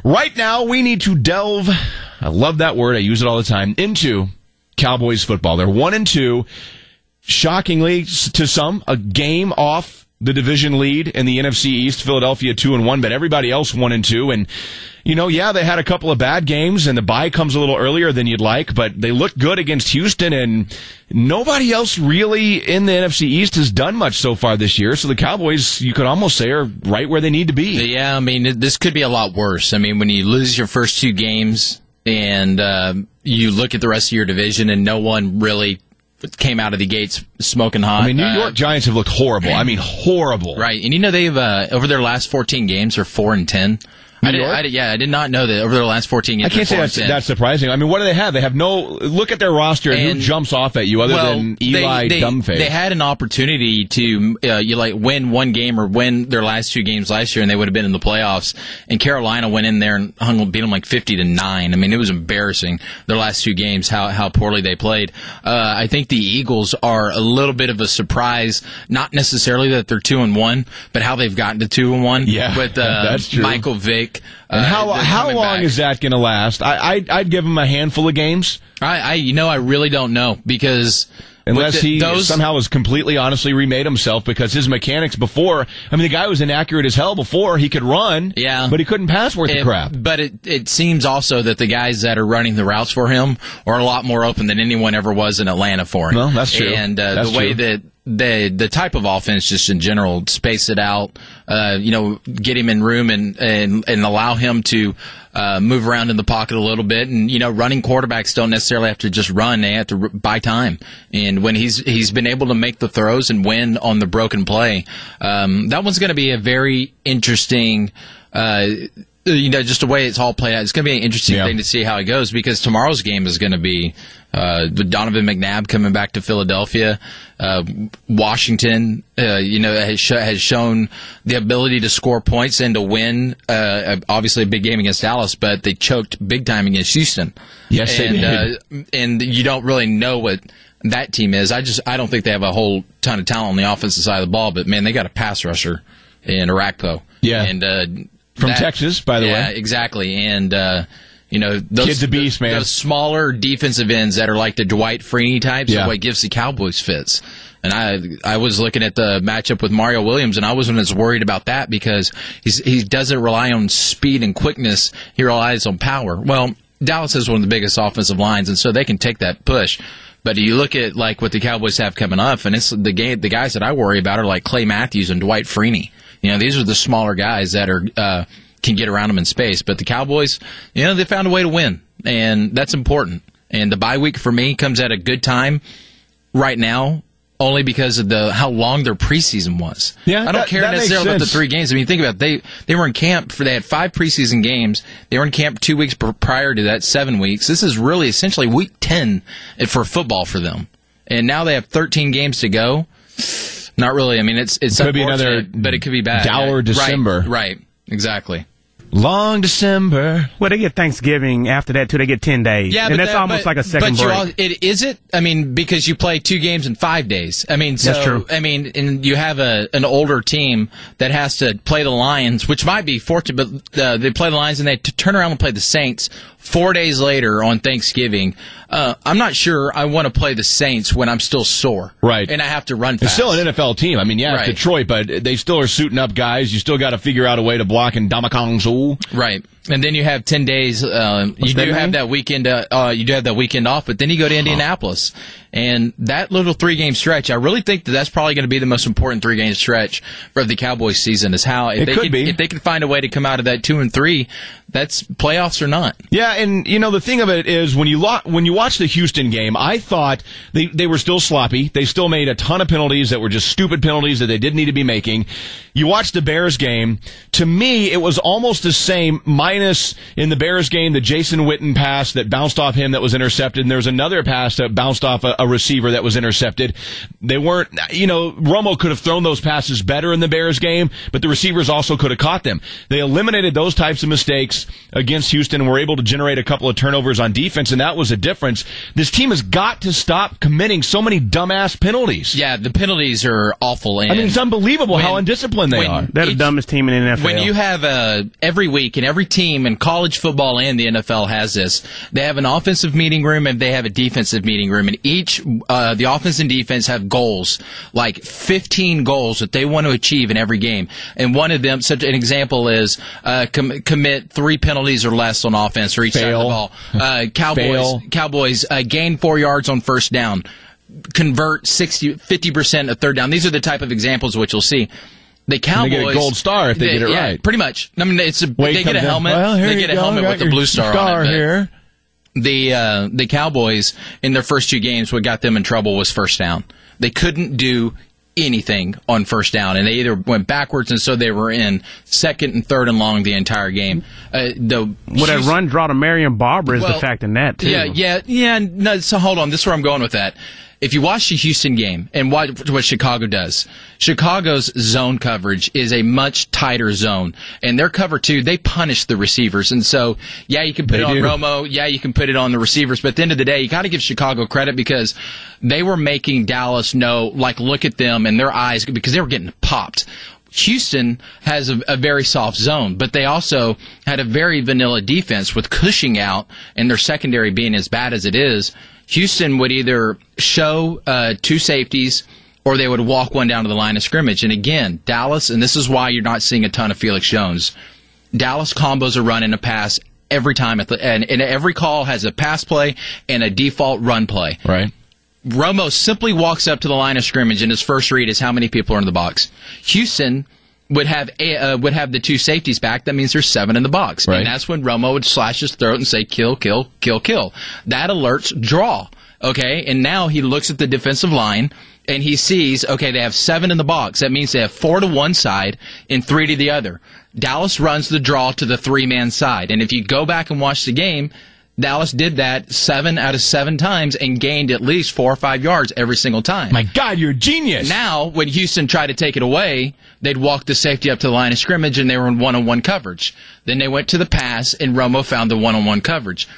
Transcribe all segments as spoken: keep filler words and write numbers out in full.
Right now, we need to delve, I love that word, I use it all the time, into Cowboys football. They're one and two. Shockingly, to some, a game off the division lead in the N F C East. Philadelphia two and one, but everybody else one and two. And you know, yeah, they had a couple of bad games, and the bye comes a little earlier than you'd like, but they looked good against Houston, and nobody else really in the N F C East has done much so far this year. So the Cowboys, you could almost say, are right where they need to be. Yeah, I mean, this could be a lot worse. I mean, when you lose your first two games and uh, you look at the rest of your division and no one really came out of the gates smoking hot. I mean, New York uh, Giants have looked horrible. I mean, horrible. Right, and you know they've uh, over their last fourteen games are four and ten. I did, I did, yeah, I did not know that over their last fourteen games. I can't say that's, that's surprising. I mean, what do they have? They have no. Look at their roster and, and who jumps off at you other well, than Eli they, they, Dumbface. They had an opportunity to uh, you like win one game or win their last two games last year, and they would have been in the playoffs. And Carolina went in there and hung, beat them like fifty to nine. I mean, it was embarrassing their last two games how how poorly they played. Uh, I think the Eagles are a little bit of a surprise, not necessarily that they're two and one, but how they've gotten to two and one. Yeah, with uh, that's true. Michael Vick. And how uh, how long back. is that going to last? I I'd, I'd give him a handful of games. I, I you know I really don't know because unless the, he those, somehow has completely honestly remade himself, because his mechanics before, I mean, the guy was inaccurate as hell before. He could run, yeah, but he couldn't pass worth it, the crap. But it it seems also that the guys that are running the routes for him are a lot more open than anyone ever was in Atlanta for him. Well, that's true. And uh, that's the way true. that the the type of offense, just in general, space it out, uh, you know, get him in room and and, and allow him to uh, move around in the pocket a little bit. And you know, running quarterbacks don't necessarily have to just run; they have to r- buy time. And when he's he's been able to make the throws and win on the broken play, um, that one's going to be a very interesting. Uh, You know, just the way it's all played out, it's going to be an interesting yeah. thing to see how it goes, because tomorrow's game is going to be uh, Donovan McNabb coming back to Philadelphia. Uh, Washington, uh, you know, has, sh- has shown the ability to score points and to win. Uh, obviously, a big game against Dallas, but they choked big time against Houston. Yes, and, they did. Uh, and you don't really know what that team is. I just I don't think they have a whole ton of talent on the offensive side of the ball, but man, they got a pass rusher in Arakpo. Yeah, and. Uh, From that, Texas, by the yeah, way. Yeah, exactly. And, uh, you know, those, Kid's a beast, man. Those smaller defensive ends that are like the Dwight Freeney types yeah. are what gives the Cowboys fits. And I I was looking at the matchup with Mario Williams, and I wasn't as worried about that because he's, he doesn't rely on speed and quickness. He relies on power. Well, Dallas has one of the biggest offensive lines, and so they can take that push. But you look at like what the Cowboys have coming up, and it's the game. The guys that I worry about are like Clay Matthews and Dwight Freeney. You know, these are the smaller guys that are uh, can get around them in space. But the Cowboys, you know, they found a way to win, and that's important. And the bye week for me comes at a good time right now, only because of the how long their preseason was. Yeah, I don't that, care that necessarily about the three games. I mean, think about it. They they were in camp for they had five preseason games. They were in camp two weeks prior to that, seven weeks. This is really essentially week ten for football for them, and now they have thirteen games to go. Not really. I mean, it's it's it could be another, but it could be bad. dour December. Right, right. Exactly. Long December. Well, they get Thanksgiving after that too. They get ten days. Yeah, and but that's that, almost but, like a second but break. All, it is it. I mean, because you play two games in five days. I mean, so that's true. I mean, and you have a an older team that has to play the Lions, which might be fortunate, but uh, they play the Lions and they t- turn around and play the Saints four days later on Thanksgiving. Uh, I'm not sure I want to play the Saints when I'm still sore, right? And I have to run fast. It's still an N F L team. I mean, yeah, right. it's Detroit, but they still are suiting up guys. You still got to figure out a way to block in Ndamukong Suh. Right. And then you have ten days. Uh, you do that have mean? that weekend. Uh, uh, you do have that weekend off, but then you go to Indianapolis, and that little three-game stretch. I really think that that's probably going to be the most important three-game stretch for the Cowboys season. Is how if it they could can, be. if they can find a way to come out of that two and three, that's playoffs or not. Yeah, and you know the thing of it is when you lo- when you watch the Houston game, I thought they they were still sloppy. They still made a ton of penalties that were just stupid penalties that they didn't need to be making. You watch the Bears game. To me, it was almost the same, minus in the Bears game the Jason Witten pass that bounced off him that was intercepted, and there was another pass that bounced off a, a receiver that was intercepted. They weren't, you know, Romo could have thrown those passes better in the Bears game, but the receivers also could have caught them. They eliminated those types of mistakes against Houston and were able to generate a couple of turnovers on defense, and that was a difference. This team has got to stop committing so many dumbass penalties. Yeah, the penalties are awful. And I mean, it's unbelievable when, how undisciplined they when are. They're the dumbest team in the N F L. When you have uh, every week and every team team in college football and the N F L has this. They have an offensive meeting room and they have a defensive meeting room, and each uh, the offense and defense have goals, like fifteen goals that they want to achieve in every game. And one of them, such an example is uh, com- commit three penalties or less on offense for each Fail. side of the ball. Uh, Cowboys, Fail. Cowboys uh, gain four yards on first down, convert sixty, fifty percent of third down. These are the type of examples which you'll see. The Cowboys, they get a gold star if they, they get it yeah, right. Pretty much. I mean, it's a, Wade they get a comes in, helmet. well, here they you get a go, helmet got with a your blue star, star on it. but here. The uh, the Cowboys in their first two games, what got them in trouble was first down. They couldn't do anything on first down, and they either went backwards, and so they were in second and third and long the entire game. Uh, the Well, that run draw to Marion Barber is well, the fact in that, too. Yeah, yeah, yeah. No, so hold on. This is where I'm going with that. If you watch the Houston game and watch what Chicago does, Chicago's zone coverage is a much tighter zone. And their cover two, they punish the receivers. And so, yeah, you can put They it on do. Romo. Yeah, you can put it on the receivers. But at the end of the day, you got to give Chicago credit because they were making Dallas know, like, look at them and their eyes, because they were getting popped. Houston has a, a very soft zone, but they also had a very vanilla defense with Cushing out and their secondary being as bad as it is. Houston would either show uh, two safeties or they would walk one down to the line of scrimmage. And again, Dallas, and this is why you're not seeing a ton of Felix Jones, Dallas combos a run and a pass every time, at the, and, and every call has a pass play and a default run play. Right. Romo simply walks up to the line of scrimmage, and his first read is how many people are in the box. Houston would have a, uh, would have the two safeties back. That means there's seven in the box. Right. And that's when Romo would slash his throat and say, kill, kill, kill, kill. That alerts draw. Okay? And now he looks at the defensive line, and he sees, okay, they have seven in the box. That means they have four to one side and three to the other. Dallas runs the draw to the three-man side. And if you go back and watch the game, Dallas did that seven out of seven times and gained at least four or five yards every single time. My God, you're a genius. Now, when Houston tried to take it away, they'd walk the safety up to the line of scrimmage, and they were in one-on-one coverage. Then they went to the pass, and Romo found the one-on-one coverage.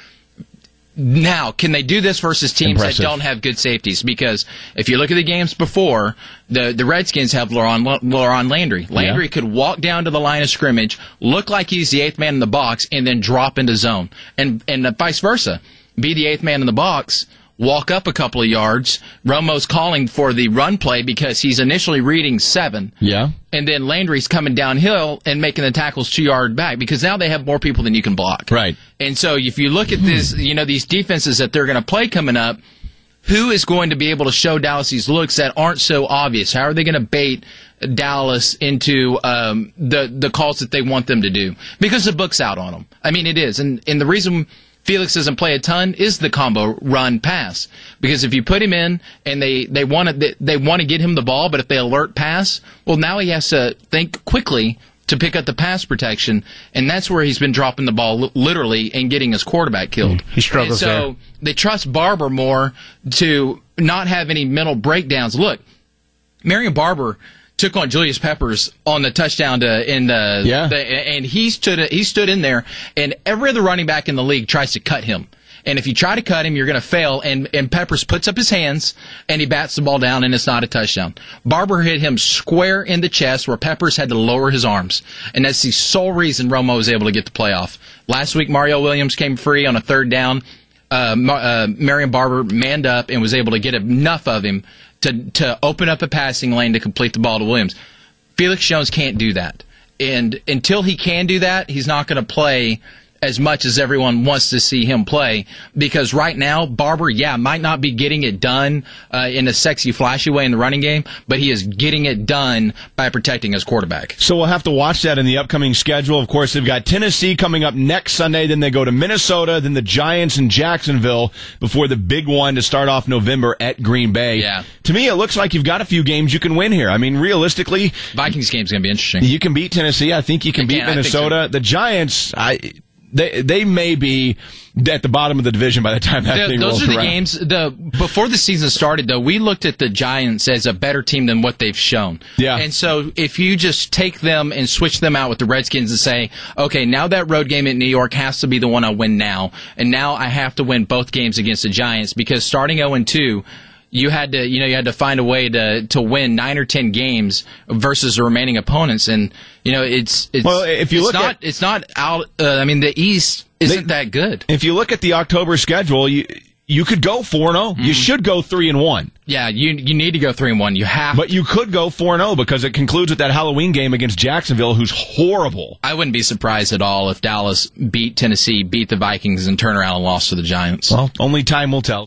Now, can they do this versus teams Impressive. that don't have good safeties? Because if you look at the games before, the, the Redskins have Laron, Laron Landry. Landry Yeah. could walk down to the line of scrimmage, look like he's the eighth man in the box, and then drop into zone. And, and vice versa. Be the eighth man in the box, walk up a couple of yards. Romo's calling for the run play because he's initially reading seven. Yeah. And then Landry's coming downhill and making the tackles two yard back because now they have more people than you can block. Right. And so if you look at this, you know, these defenses that they're going to play coming up, who is going to be able to show Dallas these looks that aren't so obvious? How are they going to bait Dallas into um, the the calls that they want them to do? Because the book's out on them. I mean, it is. And, and the reason Felix doesn't play a ton is the combo run pass. Because if you put him in and they, they want to they, they want to get him the ball, but if they alert pass, well, now he has to think quickly to pick up the pass protection, and that's where he's been dropping the ball li- literally and getting his quarterback killed. He struggles and so there. they trust Barber more to not have any mental breakdowns. Look, Marion Barber took on Julius Peppers on the touchdown to in the, Yeah. the and he stood he stood in there, and every other running back in the league tries to cut him. And if you try to cut him, you're going to fail. And, and Peppers puts up his hands, and he bats the ball down, and it's not a touchdown. Barber hit him square in the chest where Peppers had to lower his arms. And that's the sole reason Romo was able to get the playoff. Last week, Mario Williams came free on a third down. Uh, uh, Marion Barber manned up and was able to get enough of him to, to open up a passing lane to complete the ball to Williams. Felix Jones can't do that. And until he can do that, he's not going to play as much as everyone wants to see him play, because right now, Barber, yeah, might not be getting it done uh, in a sexy, flashy way in the running game, but he is getting it done by protecting his quarterback. So we'll have to watch that in the upcoming schedule. Of course, they've got Tennessee coming up next Sunday, then they go to Minnesota, then the Giants in Jacksonville before the big one to start off November at Green Bay. Yeah. To me, it looks like you've got a few games you can win here. I mean, realistically, Vikings game's going to be interesting. you can beat Tennessee. I think you can They beat can, I think Minnesota. so. The Giants, I... They they may be at the bottom of the division by the time that The- thing those rolls are the around. games. The before the season started, though, we looked at the Giants as a better team than what they've shown. Yeah. And so if you just take them and switch them out with the Redskins and say, okay, now that road game in New York has to be the one I win now, and now I have to win both games against the Giants, because starting oh and two, you had to, you know, you had to find a way to to win nine or ten games versus the remaining opponents, and you know, it's it's well, if you it's look not at, it's not out. Uh, I mean, the East isn't they, that good. If you look at the October schedule, you you could go four and zero. You should go three and one. Yeah, you you need to go three and one. You have, but you could go four and zero because it concludes with that Halloween game against Jacksonville, who's horrible. I wouldn't be surprised at all if Dallas beat Tennessee, beat the Vikings, and turn around and lost to the Giants. Well, only time will tell.